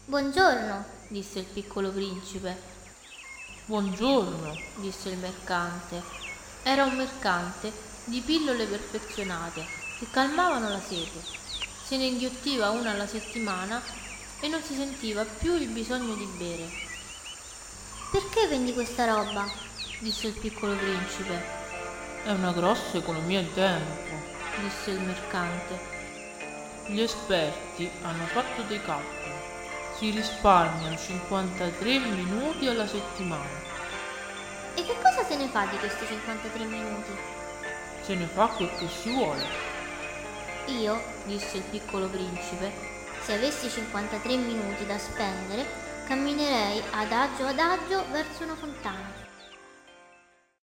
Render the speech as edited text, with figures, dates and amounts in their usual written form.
Buongiorno, disse il piccolo principe. Buongiorno, Disse il mercante. Era un mercante di pillole perfezionate che calmavano la sete. Se ne inghiottiva una alla settimana e non si sentiva più il bisogno di bere. Perché vendi questa roba? Disse il piccolo principe. è una grossa economia di tempo. Disse il mercante. Gli esperti hanno fatto dei calcoli. Si risparmiano 53 minuti alla settimana. E che cosa se ne fa di questi 53 minuti? Se ne fa quel che si vuole. Io, disse il piccolo principe, se avessi 53 minuti da spendere, camminerei adagio verso una fontana.